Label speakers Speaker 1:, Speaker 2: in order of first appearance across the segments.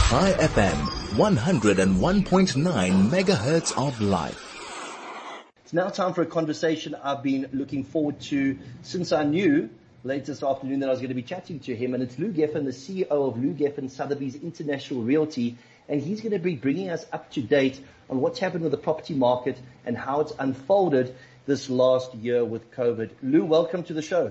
Speaker 1: High FM, 101.9 megahertz of life.
Speaker 2: It's now time for a conversation I've been looking forward to since I knew late this afternoon that I was going to be chatting to him, and it's Lou Geffen, the CEO of Lou Geffen Sotheby's International Realty, and he's going to be bringing us up to date on what's happened with the property market and how it's unfolded this last year with COVID. Lou, welcome to the show.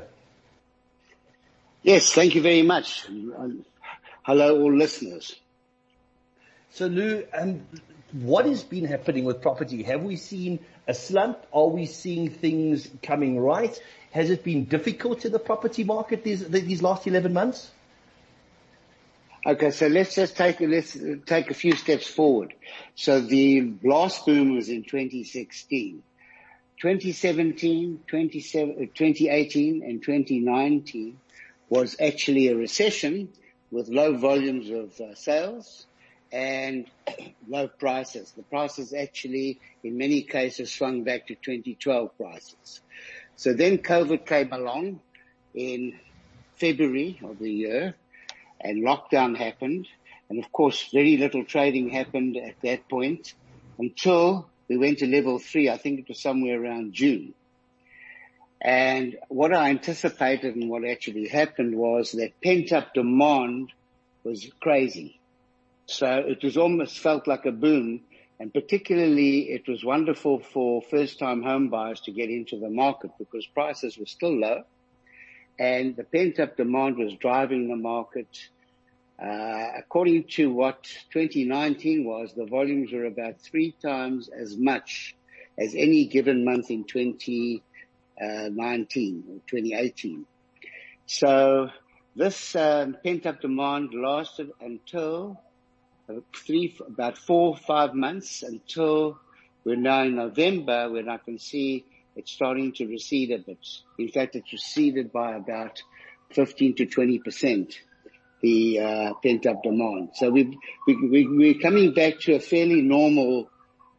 Speaker 3: Yes, thank you very much. Hello, all listeners.
Speaker 2: So, Lou, what has been happening with property? Have we seen a slump? Are we seeing things coming right? Has it been difficult in the property market these last 11 months?
Speaker 3: Okay, so let's take a few steps forward. So the last boom was in 2016. 2017, 2018 and 2019 was actually a recession with low volumes of sales and low prices. The prices actually, in many cases, swung back to 2012 prices. So then COVID came along in February of the year, and lockdown happened. And of course, very little trading happened at that point until we went to level 3. I think it was somewhere around June. And what I anticipated and what actually happened was that pent-up demand was crazy. So it was almost felt like a boom, and particularly it was wonderful for first-time home buyers to get into the market because prices were still low, and the pent-up demand was driving the market. According to what 2019 was, the volumes were about 3 times as much as any given month in 2019 or 2018. So this pent-up demand lasted until about 4 or 5 months, until we're now in November, when I can see it's starting to recede a bit. In fact, it's receded by about 15 to 20%, the pent-up demand. So we're coming back to a fairly normal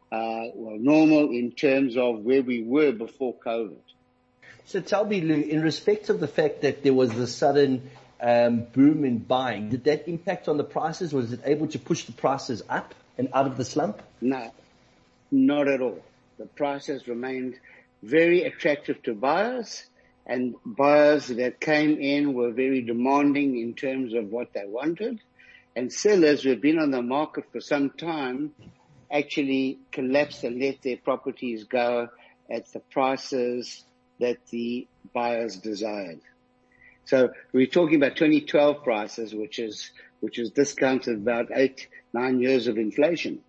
Speaker 3: in terms of where we were before COVID.
Speaker 2: So tell me, Lou, in respect of the fact that there was this sudden boom in buying, did that impact on the prices? Was it able to push the prices up and out of the slump?
Speaker 3: No, not at all. The prices remained very attractive to buyers, and buyers that came in were very demanding in terms of what they wanted, and sellers who had been on the market for some time actually collapsed and let their properties go at the prices that the buyers desired. So we're talking about 2012 prices, which is discounted about 8-9 years of inflation.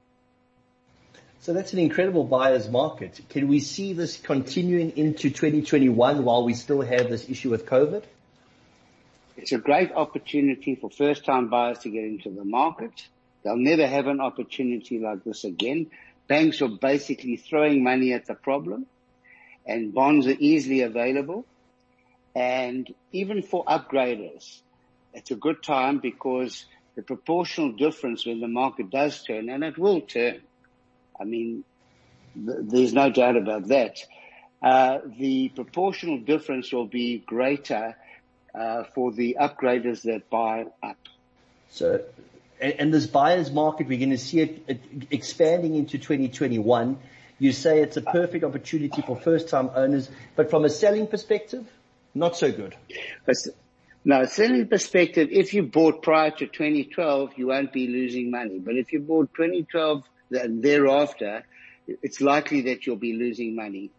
Speaker 2: So that's an incredible buyer's market. Can we see this continuing into 2021 while we still have this issue with COVID?
Speaker 3: It's a great opportunity for first-time buyers to get into the market. They'll never have an opportunity like this again. Banks are basically throwing money at the problem, and bonds are easily available. And even for upgraders, it's a good time because the proportional difference when the market does turn, and it will turn, I mean, there's no doubt about that, the proportional difference will be greater for the upgraders that buy up.
Speaker 2: So, and this buyer's market, we're going to see it expanding into 2021. You say it's a perfect opportunity for first-time owners, but from a selling perspective, not so good. No, selling perspective, if you bought prior to 2012, you won't be losing money. But if you bought 2012 and thereafter, it's likely that you'll be losing money.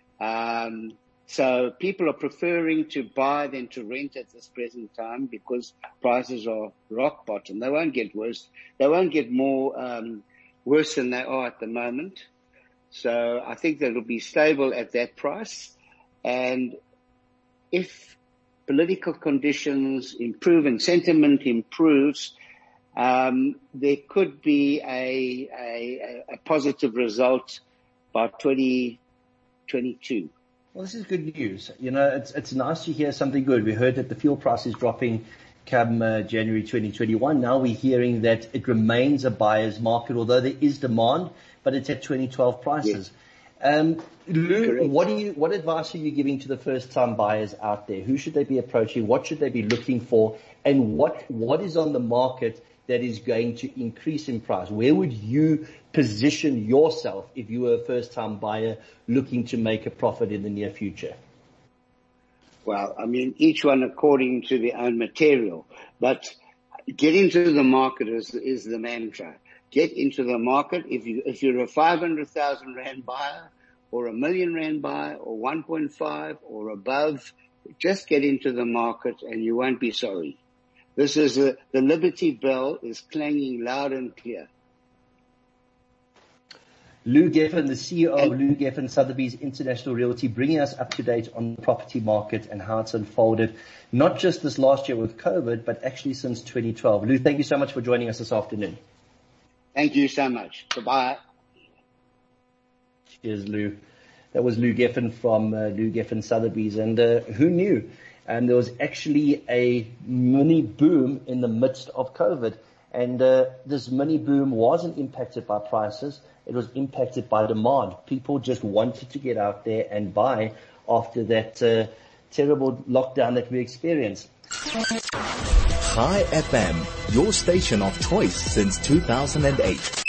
Speaker 2: So people are preferring to buy than to rent at this present time because prices are rock bottom. They won't get worse. They won't get more worse than they are at the moment. So I think that it'll be stable at that price. And if political conditions improve and sentiment improves, there could be a positive result by 2022. Well, this is good news. You know, it's nice to hear something good. We heard that the fuel price is dropping come January 2021. Now we're hearing that it remains a buyer's market, although there is demand, but it's at 2012 prices. Yes. Lou, what advice are you giving to the first-time buyers out there? Who should they be approaching? What should they be looking for? And what is on the market
Speaker 4: that is going to increase in price? Where would you position yourself if you were a first-time buyer looking to make a profit in the near future?
Speaker 2: Well, I mean, each one according to their own material, but get into the market is the mantra. Get into the market. If you're a 500,000 Rand buyer or a million Rand buyer or 1.5 or above, just get into the market and you won't be sorry. This is the Liberty Bell is clanging loud and clear.
Speaker 4: Lou Geffen, the CEO of Lou Geffen Sotheby's International Realty, bringing us up to date on the property market and how it's unfolded, not just this last year with COVID, but actually since 2012. Lou, thank you so much for joining us this afternoon.
Speaker 2: Thank you so much. Goodbye.
Speaker 4: Cheers, Lou. That was Lou Geffen from Lou Geffen Sotheby's. And who knew? And there was actually a mini boom in the midst of COVID. And this mini boom wasn't impacted by prices. It was impacted by demand. People just wanted to get out there and buy after that terrible lockdown that we experienced.
Speaker 1: Chai FM, your station of choice since 2008.